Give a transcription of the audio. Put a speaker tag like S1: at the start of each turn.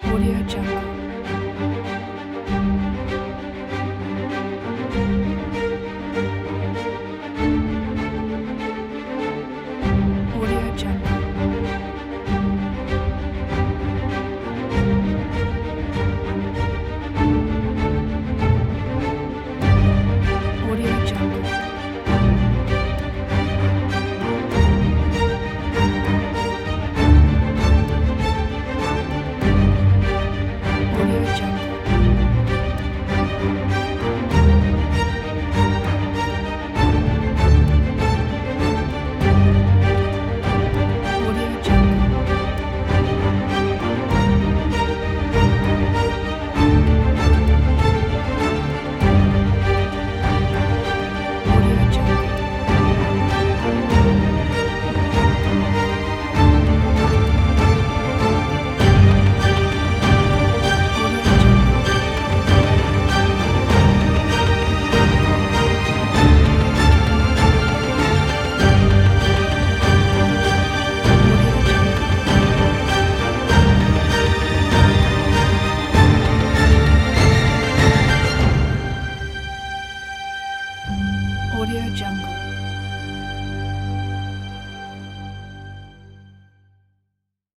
S1: Audio Jungle. Audio Jungle. Audio Jungle. Audio Jungle. Audio Jungle. Audio Jungle. Audio Jungle. Audio Jungle. Audio Jungle.